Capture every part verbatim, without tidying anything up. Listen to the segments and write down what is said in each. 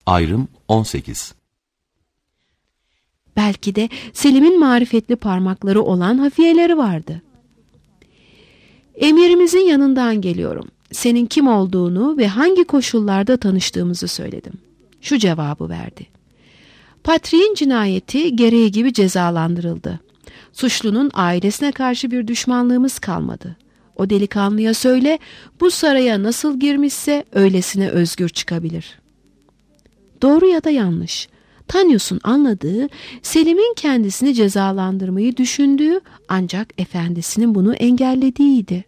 Ayrım on sekiz. Belki de Selim'in marifetli parmakları olan hafiyeleri vardı. Emirimizin yanından geliyorum. Senin kim olduğunu ve hangi koşullarda tanıştığımızı söyledim. Şu cevabı verdi. Patriğin cinayeti gereği gibi cezalandırıldı. Suçlunun ailesine karşı bir düşmanlığımız kalmadı. O delikanlıya söyle, bu saraya nasıl girmişse öylesine özgür çıkabilir. Doğru ya da yanlış. Tanyos'un anladığı, Selim'in kendisini cezalandırmayı düşündüğü ancak efendisinin bunu engellediğiydi.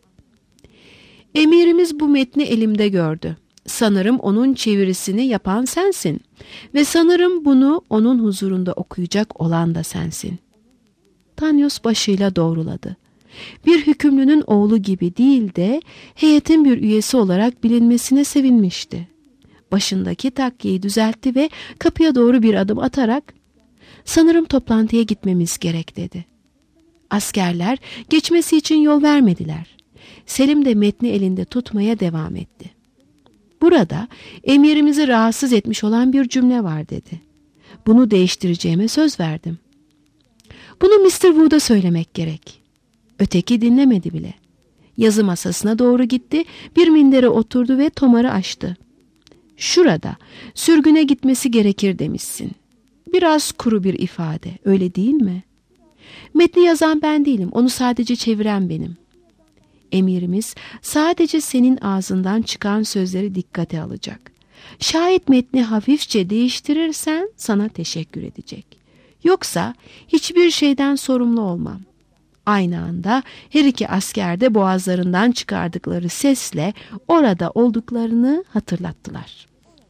Emirimiz bu metni elimde gördü. Sanırım onun çevirisini yapan sensin ve sanırım bunu onun huzurunda okuyacak olan da sensin. Tanyos başıyla doğruladı. Bir hükümlünün oğlu gibi değil de heyetin bir üyesi olarak bilinmesine sevinmişti. Başındaki takkeyi düzeltti ve kapıya doğru bir adım atarak "Sanırım toplantıya gitmemiz gerek" dedi. Askerler geçmesi için yol vermediler. Selim de metni elinde tutmaya devam etti. Burada emirimizi rahatsız etmiş olan bir cümle var dedi. Bunu değiştireceğime söz verdim. Bunu mister Wood'a söylemek gerek. Öteki dinlemedi bile. Yazı masasına doğru gitti, bir mindere oturdu ve tomarı açtı. Şurada sürgüne gitmesi gerekir demişsin. Biraz kuru bir ifade, öyle değil mi? Metni yazan ben değilim, onu sadece çeviren benim. Emirimiz sadece senin ağzından çıkan sözleri dikkate alacak. Şayet metni hafifçe değiştirirsen sana teşekkür edecek. Yoksa hiçbir şeyden sorumlu olmam. Aynı anda her iki asker de boğazlarından çıkardıkları sesle orada olduklarını hatırlattılar.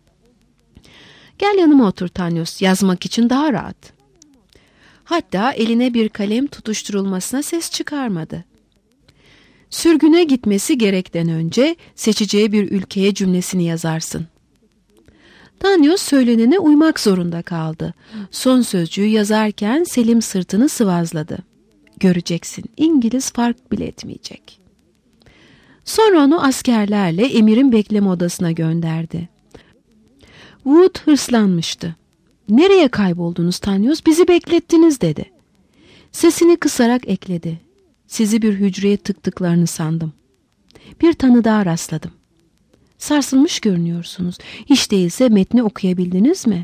Gel yanıma otur Tanyos, yazmak için daha rahat. Hatta eline bir kalem tutuşturulmasına ses çıkarmadı. Sürgüne gitmesi gerekten önce seçeceği bir ülkeye cümlesini yazarsın. Tanyos söylenene uymak zorunda kaldı. Son sözcüğü yazarken Selim sırtını sıvazladı. Göreceksin, İngiliz fark bile etmeyecek. Sonra onu askerlerle emirin bekleme odasına gönderdi. Wood hırslanmıştı. Nereye kayboldunuz Tanyos, bizi beklettiniz dedi. Sesini kısarak ekledi. Sizi bir hücreye tıktıklarını sandım. Bir tanıdığa rastladım. Sarsılmış görünüyorsunuz. Hiç değilse metni okuyabildiniz mi?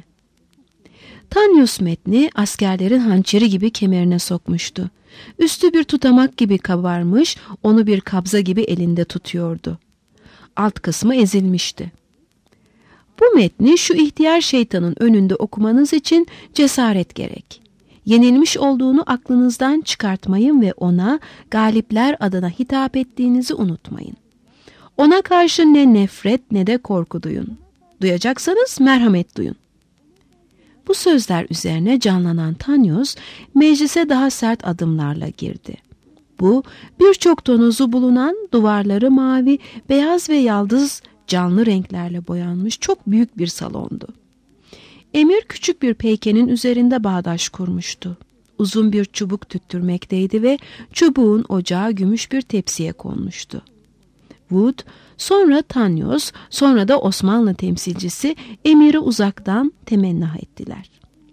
Tanyos metni askerlerin hançeri gibi kemerine sokmuştu. Üstü bir tutamak gibi kabarmış, onu bir kabza gibi elinde tutuyordu. Alt kısmı ezilmişti. Bu metni şu ihtiyar şeytanın önünde okumanız için cesaret gerek. Yenilmiş olduğunu aklınızdan çıkartmayın ve ona galipler adına hitap ettiğinizi unutmayın. Ona karşı ne nefret ne de korku duyun. Duyacaksanız merhamet duyun. Bu sözler üzerine canlanan Tanyos meclise daha sert adımlarla girdi. Bu birçok tonozu bulunan, duvarları mavi, beyaz ve yaldız canlı renklerle boyanmış çok büyük bir salondu. Emir küçük bir peykenin üzerinde bağdaş kurmuştu. Uzun bir çubuk tüttürmekteydi ve çubuğun ocağı gümüş bir tepsiye konmuştu. Wood, sonra Tanyos, sonra da Osmanlı temsilcisi emiri uzaktan temennah ettiler.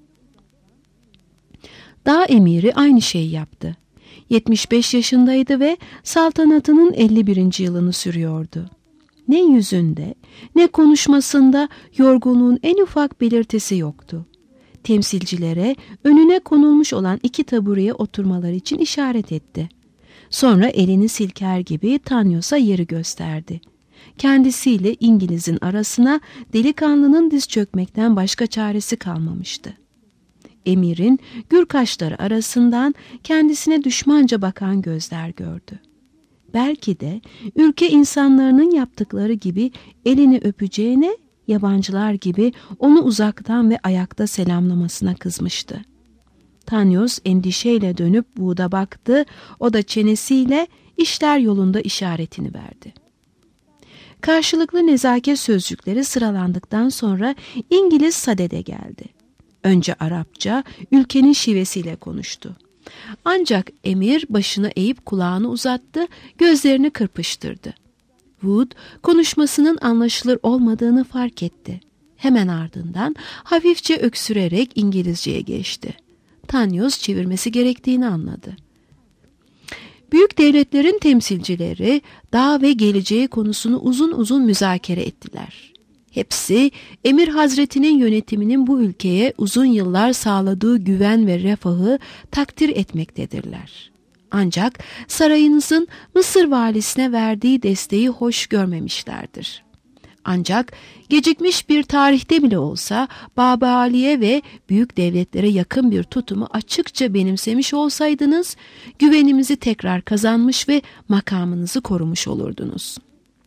Dağ emiri aynı şeyi yaptı. yetmiş beş yaşındaydı ve saltanatının elli birinci yılını sürüyordu. Ne yüzünde, ne konuşmasında yorgunluğun en ufak belirtisi yoktu. Temsilcilere önüne konulmuş olan iki tabureye oturmaları için işaret etti. Sonra elini silker gibi Tanyos'a yeri gösterdi. Kendisiyle İngiliz'in arasına delikanlının diz çökmekten başka çaresi kalmamıştı. Emirin gür kaşları arasından kendisine düşmanca bakan gözler gördü. Belki de ülke insanlarının yaptıkları gibi elini öpeceğine, yabancılar gibi onu uzaktan ve ayakta selamlamasına kızmıştı. Tanyos endişeyle dönüp Wood'a baktı, o da çenesiyle işler yolunda işaretini verdi. Karşılıklı nezaket sözcükleri sıralandıktan sonra İngiliz sadede geldi. Önce Arapça, ülkenin şivesiyle konuştu. Ancak emir başını eğip kulağını uzattı, gözlerini kırpıştırdı. Wood konuşmasının anlaşılır olmadığını fark etti. Hemen ardından hafifçe öksürerek İngilizceye geçti. Tanyos çevirmesi gerektiğini anladı. Büyük devletlerin temsilcileri dağ ve geleceği konusunu uzun uzun müzakere ettiler. Hepsi Emir Hazreti'nin yönetiminin bu ülkeye uzun yıllar sağladığı güven ve refahı takdir etmektedirler. Ancak sarayınızın Mısır valisine verdiği desteği hoş görmemişlerdir. Ancak gecikmiş bir tarihte bile olsa Bab-ı Ali'ye ve büyük devletlere yakın bir tutumu açıkça benimsemiş olsaydınız, güvenimizi tekrar kazanmış ve makamınızı korumuş olurdunuz.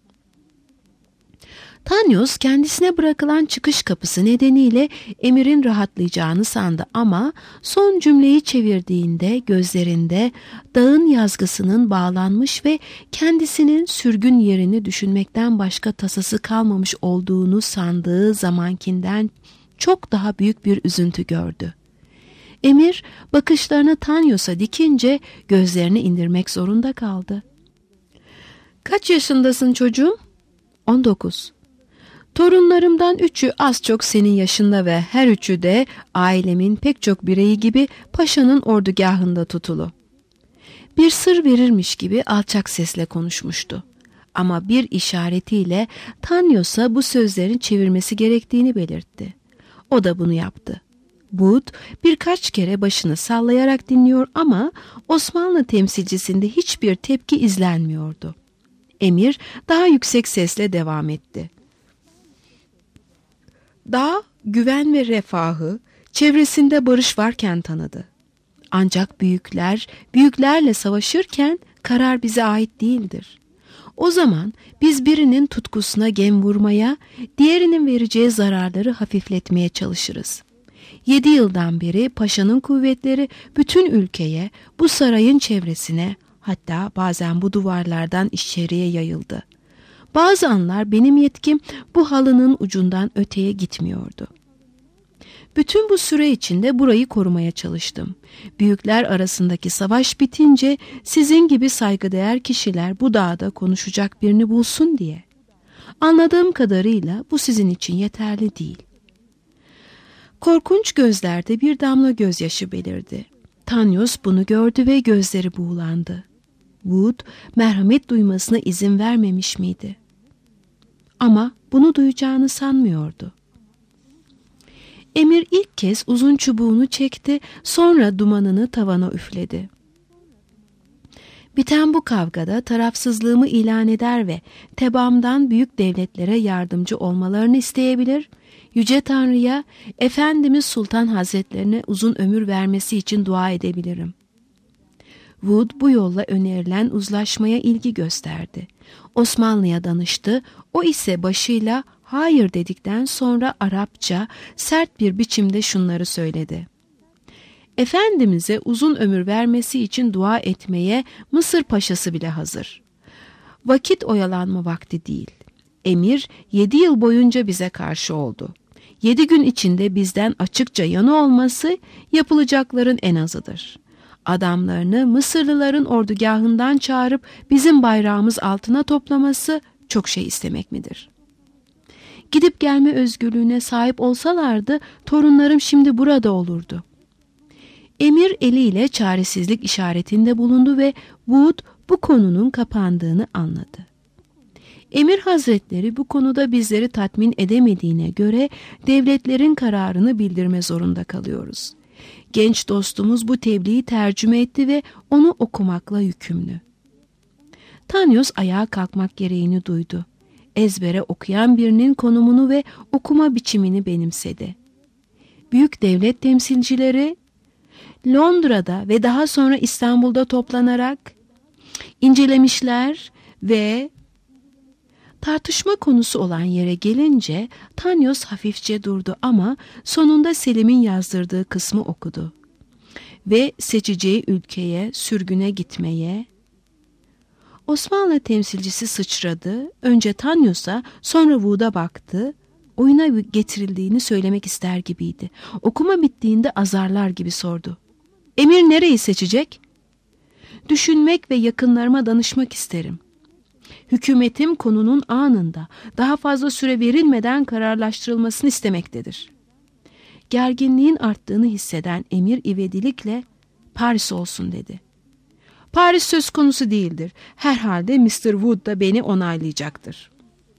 Tanyos kendisine bırakılan çıkış kapısı nedeniyle emirin rahatlayacağını sandı ama son cümleyi çevirdiğinde gözlerinde dağın yazgısının bağlanmış ve kendisinin sürgün yerini düşünmekten başka tasası kalmamış olduğunu sandığı zamankinden çok daha büyük bir üzüntü gördü. Emir bakışlarını Tanyos'a dikince gözlerini indirmek zorunda kaldı. "Kaç yaşındasın çocuğum?" on dokuz. Torunlarımdan üçü az çok senin yaşında ve her üçü de ailemin pek çok bireyi gibi paşanın ordugahında tutulu. Bir sır verirmiş gibi alçak sesle konuşmuştu. Ama bir işaretiyle Tanyos'a bu sözlerin çevirmesi gerektiğini belirtti. O da bunu yaptı. Wood birkaç kere başını sallayarak dinliyor ama Osmanlı temsilcisinde hiçbir tepki izlenmiyordu. Emir daha yüksek sesle devam etti. Dağ, güven ve refahı, çevresinde barış varken tanıdı. Ancak büyükler, büyüklerle savaşırken karar bize ait değildir. O zaman biz birinin tutkusuna gem vurmaya, diğerinin vereceği zararları hafifletmeye çalışırız. Yedi yıldan beri paşanın kuvvetleri bütün ülkeye, bu sarayın çevresine, hatta bazen bu duvarlardan içeriye yayıldı. Bazı anlar benim yetkim bu halının ucundan öteye gitmiyordu. Bütün bu süre içinde burayı korumaya çalıştım. Büyükler arasındaki savaş bitince sizin gibi saygıdeğer kişiler bu dağda konuşacak birini bulsun diye. Anladığım kadarıyla bu sizin için yeterli değil. Korkunç gözlerde bir damla gözyaşı belirdi. Tanyos bunu gördü ve gözleri buğulandı. Wood merhamet duymasına izin vermemiş miydi? Ama bunu duyacağını sanmıyordu. Emir ilk kez uzun çubuğunu çekti, sonra dumanını tavana üfledi. Biten bu kavgada tarafsızlığımı ilan eder ve tebaamdan büyük devletlere yardımcı olmalarını isteyebilir, Yüce Tanrı'ya Efendimiz Sultan Hazretlerine uzun ömür vermesi için dua edebilirim. Wood bu yolla önerilen uzlaşmaya ilgi gösterdi. Osmanlı'ya danıştı, o ise başıyla hayır dedikten sonra Arapça sert bir biçimde şunları söyledi. Efendimiz'e uzun ömür vermesi için dua etmeye Mısır paşası bile hazır. Vakit oyalanma vakti değil. Emir yedi yıl boyunca bize karşı oldu. Yedi gün içinde bizden açıkça yanı olması yapılacakların en azıdır. Adamlarını Mısırlıların ordugahından çağırıp bizim bayrağımız altına toplaması çok şey istemek midir? Gidip gelme özgürlüğüne sahip olsalardı torunlarım şimdi burada olurdu. Emir eliyle çaresizlik işaretinde bulundu ve Wood bu konunun kapandığını anladı. Emir Hazretleri bu konuda bizleri tatmin edemediğine göre devletlerin kararını bildirme zorunda kalıyoruz. Genç dostumuz bu tebliği tercüme etti ve onu okumakla yükümlü. Tanyos ayağa kalkmak gereğini duydu. Ezbere okuyan birinin konumunu ve okuma biçimini benimsedi. Büyük devlet temsilcileri Londra'da ve daha sonra İstanbul'da toplanarak incelemişler ve tartışma konusu olan yere gelince Tanyos hafifçe durdu ama sonunda Selim'in yazdırdığı kısmı okudu. Ve seçeceği ülkeye, sürgüne gitmeye... Osmanlı temsilcisi sıçradı, önce Tanyos'a sonra Wood'a baktı, oyuna getirildiğini söylemek ister gibiydi. Okuma bittiğinde azarlar gibi sordu. Emir nereyi seçecek? Düşünmek ve yakınlarıma danışmak isterim. Hükümetim konunun anında, daha fazla süre verilmeden kararlaştırılmasını istemektedir. Gerginliğin arttığını hisseden emir ivedilikle Paris olsun dedi. Paris söz konusu değildir. Herhalde mister Wood da beni onaylayacaktır.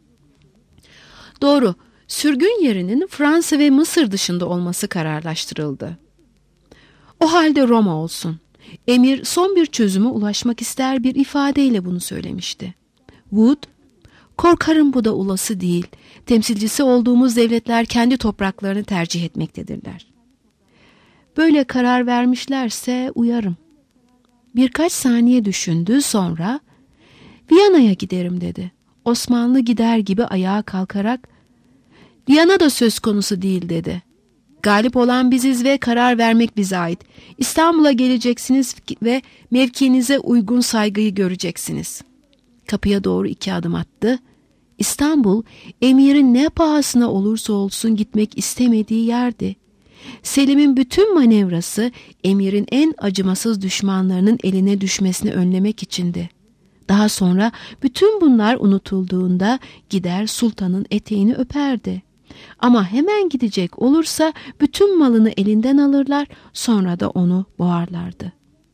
Doğru, sürgün yerinin Fransa ve Mısır dışında olması kararlaştırıldı. O halde Roma olsun. Emir son bir çözüme ulaşmak ister bir ifadeyle bunu söylemişti. Wood, korkarım bu da olası değil. Temsilcisi olduğumuz devletler kendi topraklarını tercih etmektedirler. Böyle karar vermişlerse uyarım. Birkaç saniye düşündü, sonra Viyana'ya giderim dedi. Osmanlı gider gibi ayağa kalkarak Viyana da söz konusu değil dedi. Galip olan biziz ve karar vermek bize ait. İstanbul'a geleceksiniz ve mevkinize uygun saygıyı göreceksiniz. Kapıya doğru iki adım attı. İstanbul, emirin ne pahasına olursa olsun gitmek istemediği yerdi. Selim'in bütün manevrası emirin en acımasız düşmanlarının eline düşmesini önlemek içindi. Daha sonra bütün bunlar unutulduğunda gider sultanın eteğini öperdi. Ama hemen gidecek olursa bütün malını elinden alırlar, sonra da onu boğarlardı.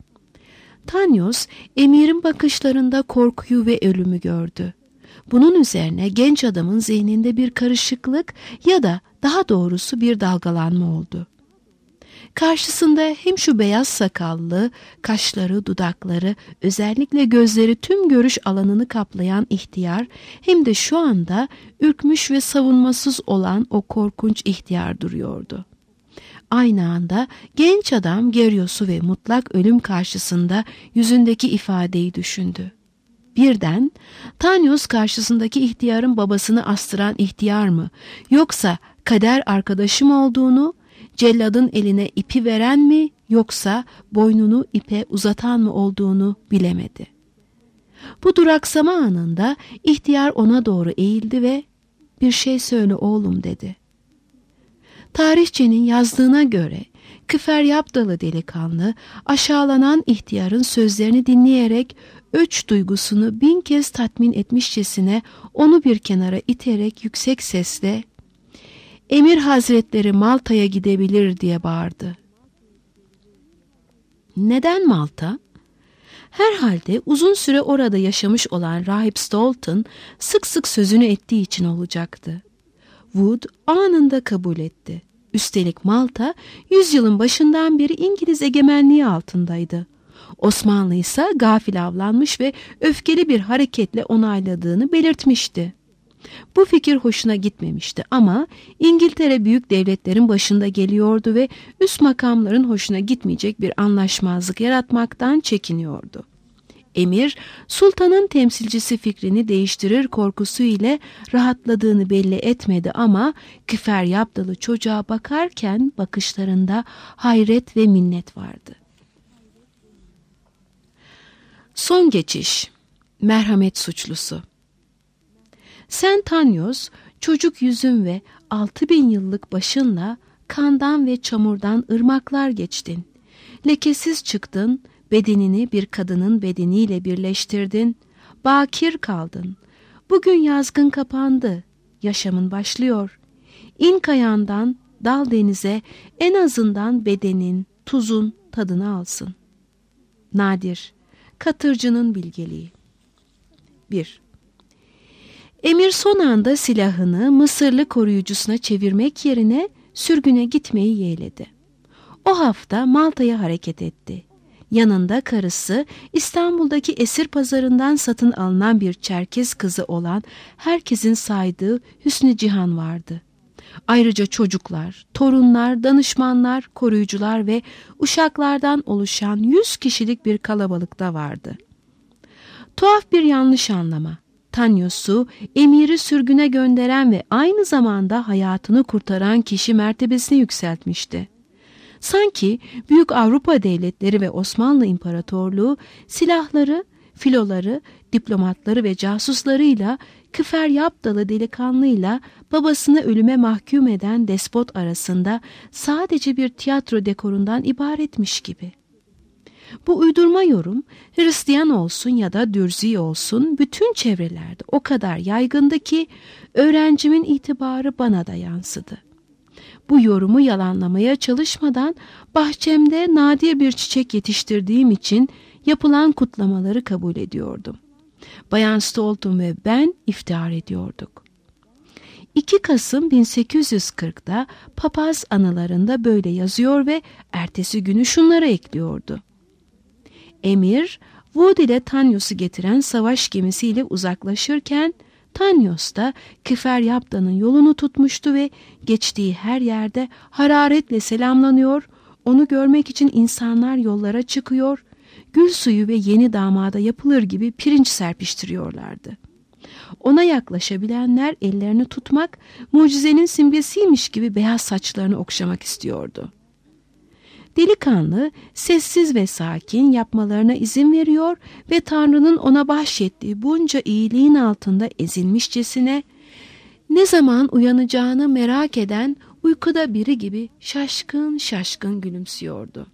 Tanyos, emirin bakışlarında korkuyu ve ölümü gördü. Bunun üzerine genç adamın zihninde bir karışıklık ya da daha doğrusu bir dalgalanma oldu. Karşısında hem şu beyaz sakallı, kaşları, dudakları, özellikle gözleri tüm görüş alanını kaplayan ihtiyar, hem de şu anda ürkmüş ve savunmasız olan o korkunç ihtiyar duruyordu. Aynı anda genç adam Geryos'u ve mutlak ölüm karşısında yüzündeki ifadeyi düşündü. Birden Tanyos karşısındaki ihtiyarın babasını astıran ihtiyar mı, yoksa kader arkadaşı mı olduğunu, celladın eline ipi veren mi, yoksa boynunu ipe uzatan mı olduğunu bilemedi. Bu duraksama anında ihtiyar ona doğru eğildi ve "Bir şey söyle oğlum" dedi. Tarihçinin yazdığına göre Küfer-Yapdalı delikanlı aşağılanan ihtiyarın sözlerini dinleyerek öç duygusunu bin kez tatmin etmişçesine onu bir kenara iterek yüksek sesle "Emir Hazretleri Malta'ya gidebilir" diye bağırdı. Neden Malta? Herhalde uzun süre orada yaşamış olan Rahip Stoughton sık sık sözünü ettiği için olacaktı. Wood anında kabul etti. Üstelik Malta yüzyılın başından beri İngiliz egemenliği altındaydı. Osmanlı ise gafil avlanmış ve öfkeli bir hareketle onayladığını belirtmişti. Bu fikir hoşuna gitmemişti ama İngiltere büyük devletlerin başında geliyordu ve üst makamların hoşuna gitmeyecek bir anlaşmazlık yaratmaktan çekiniyordu. Emir, sultanın temsilcisi fikrini değiştirir korkusu ile rahatladığını belli etmedi ama Küfer-Yapdalı çocuğa bakarken bakışlarında hayret ve minnet vardı. Son geçiş, merhamet suçlusu. Sen Tanyos, çocuk yüzün ve altı bin yıllık başınla kandan ve çamurdan ırmaklar geçtin. Lekesiz çıktın, bedenini bir kadının bedeniyle birleştirdin, bakir kaldın. Bugün yazgın kapandı, yaşamın başlıyor. İn kayandan, dal denize, en azından bedenin, tuzun tadını alsın. Nadir, Katırcı'nın bilgeliği. bir. Emir son anda silahını Mısırlı koruyucusuna çevirmek yerine sürgüne gitmeyi yeğledi. O hafta Malta'ya hareket etti. Yanında karısı, İstanbul'daki esir pazarından satın alınan bir Çerkez kızı olan herkesin saydığı Hüsnü Cihan vardı. Ayrıca çocuklar, torunlar, danışmanlar, koruyucular ve uşaklardan oluşan yüz kişilik bir kalabalık da vardı. Tuhaf bir yanlış anlama. Tanyos'u emiri sürgüne gönderen ve aynı zamanda hayatını kurtaran kişi mertebesine yükseltmişti. Sanki büyük Avrupa devletleri ve Osmanlı İmparatorluğu silahları, filoları, diplomatları ve casuslarıyla Küfer-Yapdalı delikanlıyla babasını ölüme mahkum eden despot arasında sadece bir tiyatro dekorundan ibaretmiş gibi. Bu uydurma yorum Hristiyan olsun ya da Dürzi olsun bütün çevrelerde o kadar yaygındı ki öğrencimin itibarı bana da yansıdı. Bu yorumu yalanlamaya çalışmadan bahçemde nadir bir çiçek yetiştirdiğim için yapılan kutlamaları kabul ediyordum. Bayan Stoughton ve ben iftihar ediyorduk. iki Kasım bin sekiz yüz kırk'ta papaz anılarında böyle yazıyor ve ertesi günü şunları ekliyordu. Emir, Wood ile Tanyos'u getiren savaş gemisiyle uzaklaşırken Tanyos da Küfer-Yapta'nın yolunu tutmuştu ve geçtiği her yerde hararetle selamlanıyor, onu görmek için insanlar yollara çıkıyor, gül suyu ve yeni damada yapılır gibi pirinç serpiştiriyorlardı. Ona yaklaşabilenler ellerini tutmak, mucizenin simgesiymiş gibi beyaz saçlarını okşamak istiyordu. Delikanlı sessiz ve sakin yapmalarına izin veriyor ve Tanrı'nın ona bahşettiği bunca iyiliğin altında ezilmişçesine, ne zaman uyanacağını merak eden uykuda biri gibi şaşkın şaşkın gülümsüyordu.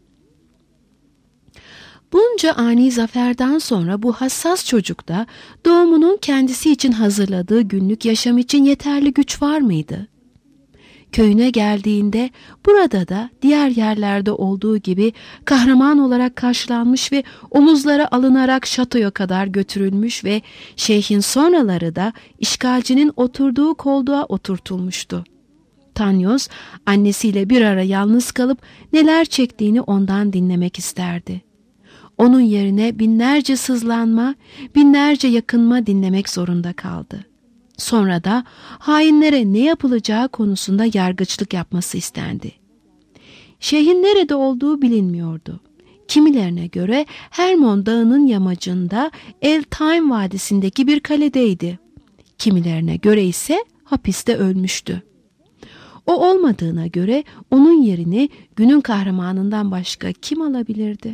Bunca ani zaferden sonra bu hassas çocukta doğumunun kendisi için hazırladığı günlük yaşam için yeterli güç var mıydı? Köyüne geldiğinde burada da diğer yerlerde olduğu gibi kahraman olarak karşılanmış ve omuzlara alınarak şatoya kadar götürülmüş ve şeyhin sonraları da işgalcinin oturduğu koltuğa oturtulmuştu. Tanyos annesiyle bir ara yalnız kalıp neler çektiğini ondan dinlemek isterdi. Onun yerine binlerce sızlanma, binlerce yakınma dinlemek zorunda kaldı. Sonra da hainlere ne yapılacağı konusunda yargıçlık yapması istendi. Şeyhin nerede olduğu bilinmiyordu. Kimilerine göre Hermon Dağı'nın yamacında El Taim Vadisi'ndeki bir kaledeydi. Kimilerine göre ise hapiste ölmüştü. O olmadığına göre onun yerini günün kahramanından başka kim alabilirdi?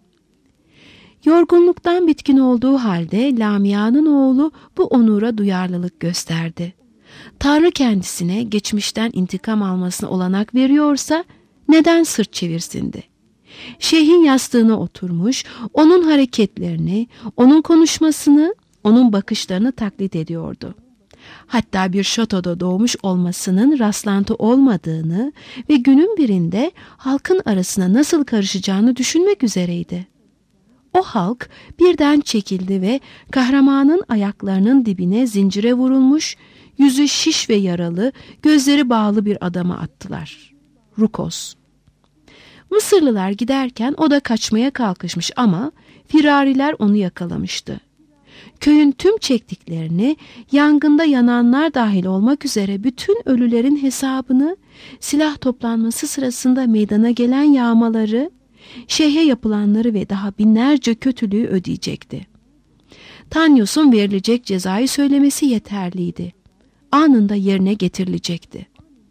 Yorgunluktan bitkin olduğu halde Lamia'nın oğlu bu onura duyarlılık gösterdi. Tanrı kendisine geçmişten intikam almasına olanak veriyorsa neden sırt çevirsindi? Şeyhin yastığına oturmuş, onun hareketlerini, onun konuşmasını, onun bakışlarını taklit ediyordu. Hatta bir şatoda doğmuş olmasının rastlantı olmadığını ve günün birinde halkın arasına nasıl karışacağını düşünmek üzereydi. O halk birden çekildi ve kahramanın ayaklarının dibine zincire vurulmuş, yüzü şiş ve yaralı, gözleri bağlı bir adama attılar. Rukos. Mısırlılar giderken o da kaçmaya kalkışmış ama firariler onu yakalamıştı. Köyün tüm çektiklerini, yangında yananlar dahil olmak üzere bütün ölülerin hesabını, silah toplanması sırasında meydana gelen yağmaları, şeyhe yapılanları ve daha binlerce kötülüğü ödeyecekti. Tanyos'un verilecek cezayı söylemesi yeterliydi. Anında yerine getirilecekti.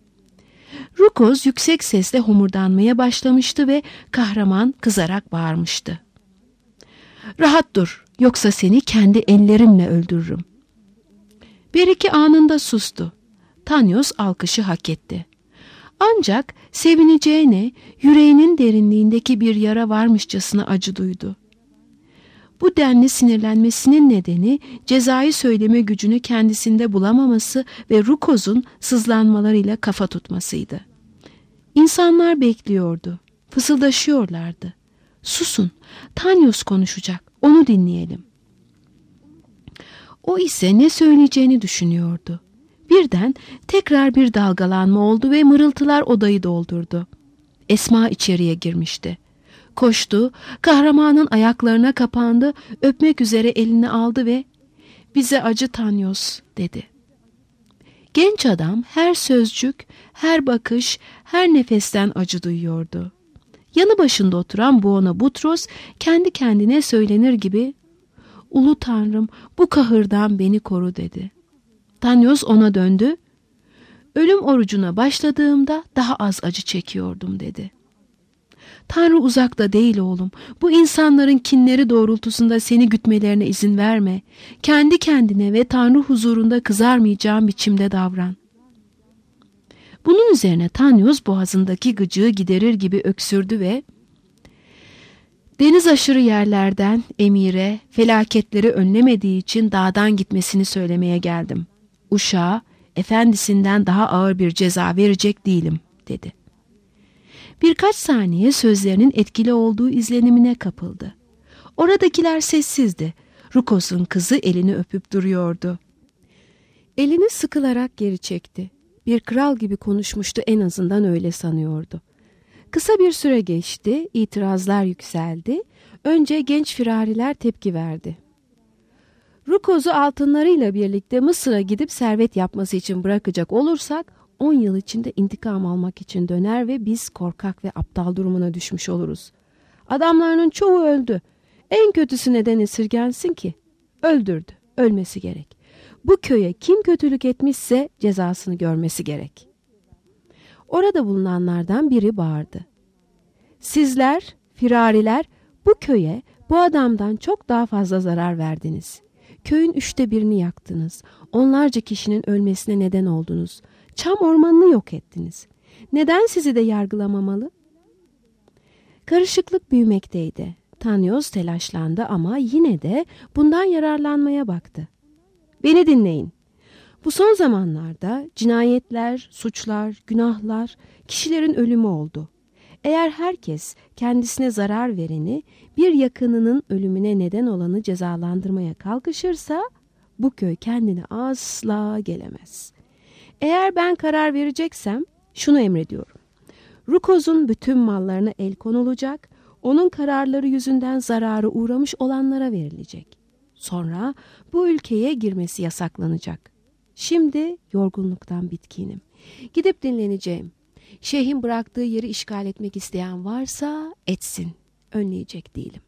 Rukos yüksek sesle homurdanmaya başlamıştı ve kahraman kızarak bağırmıştı. "Rahat dur, yoksa seni kendi ellerimle öldürürüm." Bir iki anında sustu. Tanyos alkışı hak etti. Ancak sevineceğine yüreğinin derinliğindeki bir yara varmışçasına acı duydu. Bu denli sinirlenmesinin nedeni cezayı söyleme gücünü kendisinde bulamaması ve Rukos'un sızlanmalarıyla kafa tutmasıydı. İnsanlar bekliyordu, fısıldaşıyorlardı. "Susun, Tanyos konuşacak, onu dinleyelim." O ise ne söyleyeceğini düşünüyordu. Birden tekrar bir dalgalanma oldu ve mırıltılar odayı doldurdu. Esma içeriye girmişti. Koştu, kahramanın ayaklarına kapandı, öpmek üzere elini aldı ve "Bize acı Tanyos," dedi. Genç adam her sözcük, her bakış, her nefesten acı duyuyordu. Yanı başında oturan Buona Butros kendi kendine söylenir gibi "Ulu Tanrım, bu kahırdan beni koru," dedi. Tanyos ona döndü. "Ölüm orucuna başladığımda daha az acı çekiyordum," dedi. "Tanrı uzakta değil oğlum. Bu insanların kinleri doğrultusunda seni gütmelerine izin verme. Kendi kendine ve Tanrı huzurunda kızarmayacağın biçimde davran." Bunun üzerine Tanyos boğazındaki gıcığı giderir gibi öksürdü ve Deniz aşırı yerlerden emire felaketleri önlemediği için dağdan gitmesini söylemeye geldim. Uşağa efendisinden daha ağır bir ceza verecek değilim dedi. Birkaç saniye sözlerinin etkili olduğu izlenimine kapıldı. Oradakiler sessizdi. Rukos'un kızı elini öpüp duruyordu. Elini sıkılarak geri çekti. Bir kral gibi konuşmuştu, en azından öyle sanıyordu. Kısa bir süre geçti, itirazlar yükseldi. Önce genç firariler tepki verdi. Rukos'u altınlarıyla birlikte Mısır'a gidip servet yapması için bırakacak olursak on yıl içinde intikam almak için döner ve biz korkak ve aptal durumuna düşmüş oluruz. Adamlarının çoğu öldü. En kötüsü neden esirgensin ki? Öldürdü, ölmesi gerek. Bu köye kim kötülük etmişse cezasını görmesi gerek. Orada bulunanlardan biri bağırdı. Sizler, firariler, bu köye bu adamdan çok daha fazla zarar verdiniz. Köyün üçte birini yaktınız. Onlarca kişinin ölmesine neden oldunuz. Çam ormanını yok ettiniz. Neden sizi de yargılamamalı? Karışıklık büyümekteydi. Tanyos telaşlandı ama yine de bundan yararlanmaya baktı. Beni dinleyin. Bu son zamanlarda cinayetler, suçlar, günahlar, kişilerin ölümü oldu. Eğer herkes kendisine zarar vereni, bir yakınının ölümüne neden olanı cezalandırmaya kalkışırsa, bu köy kendine asla gelemez. Eğer ben karar vereceksem şunu emrediyorum. Rukos'un bütün mallarına el konulacak, onun kararları yüzünden zararı uğramış olanlara verilecek. Sonra bu ülkeye girmesi yasaklanacak. Şimdi yorgunluktan bitkinim. Gidip dinleneceğim. Şeyhin bıraktığı yeri işgal etmek isteyen varsa etsin. Önleyecek değilim.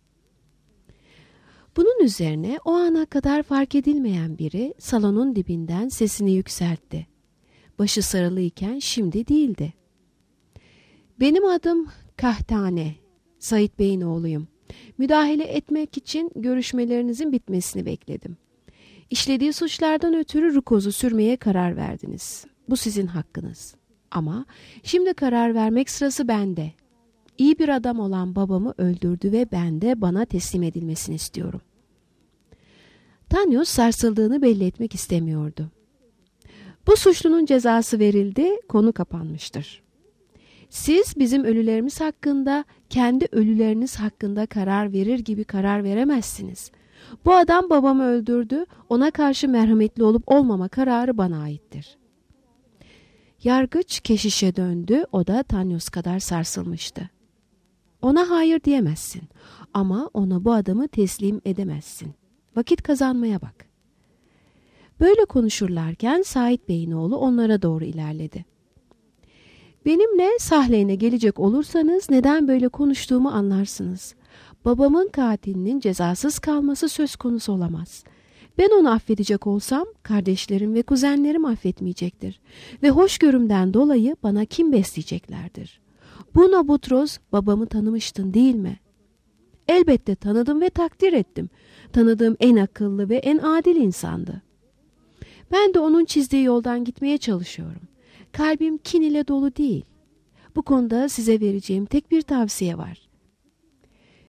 Bunun üzerine o ana kadar fark edilmeyen biri salonun dibinden sesini yükseltti. Başı sarılıyken şimdi değildi. Benim adım Kahtane, Said Bey'in oğluyum. Müdahale etmek için görüşmelerinizin bitmesini bekledim. İşlediği suçlardan ötürü Rukos'u sürmeye karar verdiniz. Bu sizin hakkınız. Ama şimdi karar vermek sırası bende. İyi bir adam olan babamı öldürdü ve ben de bana teslim edilmesini istiyorum. Tanyos sarsıldığını belli etmek istemiyordu. Bu suçlunun cezası verildi, konu kapanmıştır. Siz bizim ölülerimiz hakkında, kendi ölüleriniz hakkında karar verir gibi karar veremezsiniz. Bu adam babamı öldürdü, ona karşı merhametli olup olmama kararı bana aittir. Yargıç keşişe döndü, o da Tanyos kadar sarsılmıştı. Ona hayır diyemezsin ama ona bu adamı teslim edemezsin. Vakit kazanmaya bak. Böyle konuşurlarken Said Bey'in oğlu onlara doğru ilerledi. Benimle Sahleyn'e gelecek olursanız neden böyle konuştuğumu anlarsınız. Babamın katilinin cezasız kalması söz konusu olamaz. Ben onu affedecek olsam kardeşlerim ve kuzenlerim affetmeyecektir. Ve hoşgörümden dolayı bana kin besleyeceklerdir. Bu Nabutros babamı tanımıştın değil mi? Elbette tanıdım ve takdir ettim. Tanıdığım en akıllı ve en adil insandı. Ben de onun çizdiği yoldan gitmeye çalışıyorum. Kalbim kin ile dolu değil. Bu konuda size vereceğim tek bir tavsiye var.